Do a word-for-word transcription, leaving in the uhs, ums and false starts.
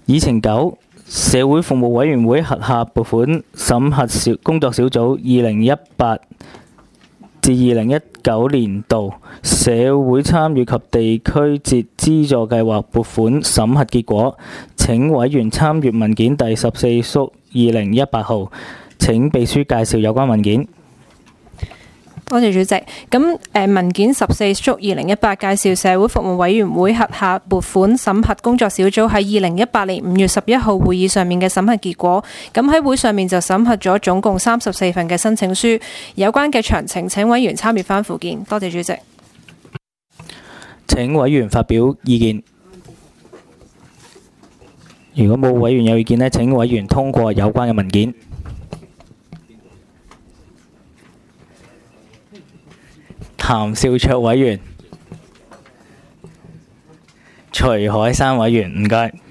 議程九，社會服務委員會轄下撥款審核小工作小組二零一八至二零一九年度社會參與及地區節資助計劃撥款審核結果，請委員參閱文件第十四縮二零一八號。請秘書介紹有關文件。 多謝主席。咁誒文件十四縮二零一八介紹社會服務委員會轄下撥款審核工作小組喺二零一八年五月十一號會議上面嘅審核結果。咁喺會上面就審核咗總共三十四份嘅申請書，有關嘅詳情請委員參閱翻附件。多謝主席。 請委員發表意見。如果冇委員有意見呢，請委員通過有關嘅文件。譚兆卓委員、徐海山委員，唔該。